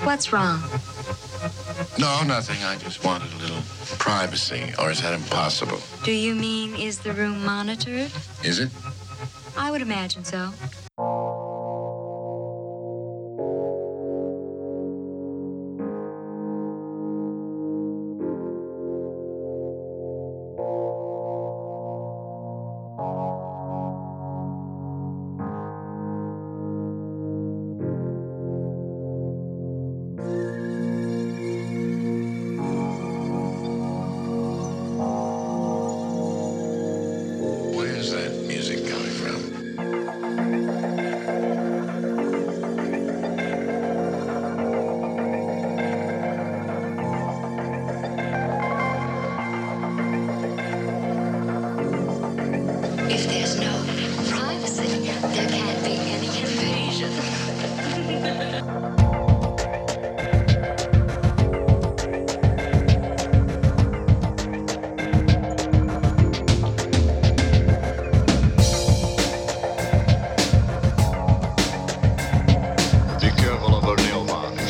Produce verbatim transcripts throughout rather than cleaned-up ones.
What's wrong? No, nothing. I just wanted a little privacy. Or is that impossible? Do you mean, is the room monitored? Is it? I would imagine so. Where's that music coming from? If there's no privacy, there can't be any invasion. Dikkövalo Neomanus.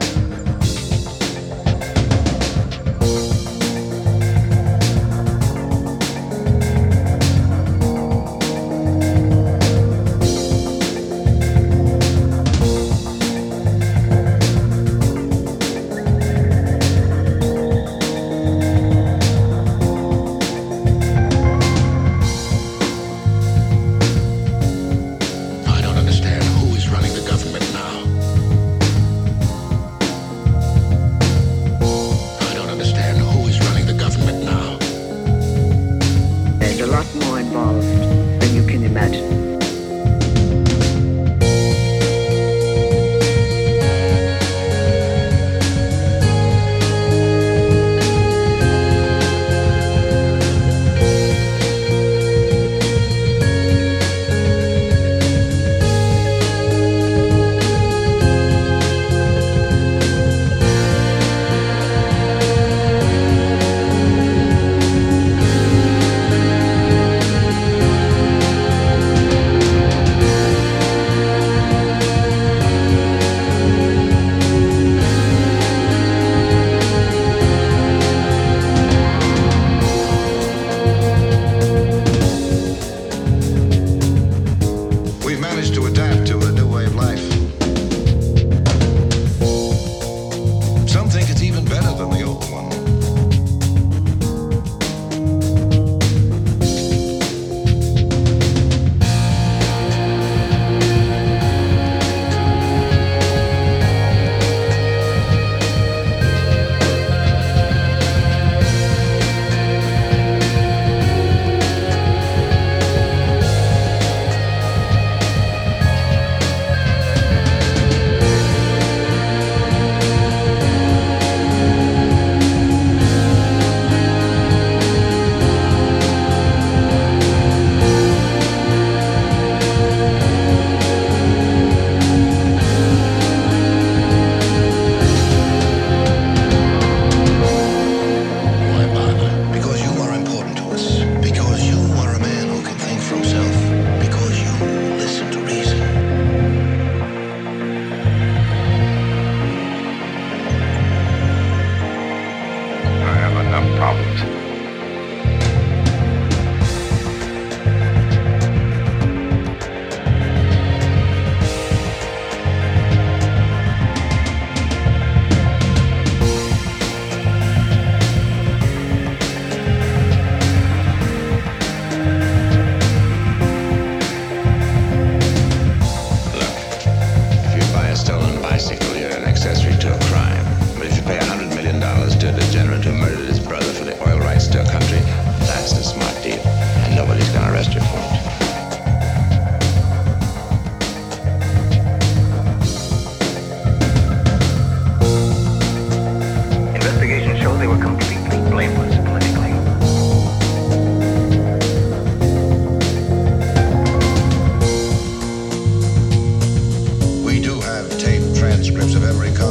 I don't understand who is running the government now. I don't understand who is running the government now. There's a lot more involved than you can imagine. We've managed to adapt to a new way of life. Some think it's even better than the old one. Why bother? Because you are important to us. Because you are a man who can think for himself. Because you listen to reason. I have enough problems. Look, if you buy a stolen bicycle, you're an accessory to a crime. But if you pay a hundred million dollars to a degenerate who murdered his brother for the oil rights to a country, that's a smart deal, and nobody's gonna arrest you for it. Investigations show they were completely blameless politically. We do have tape transcripts of every conversation.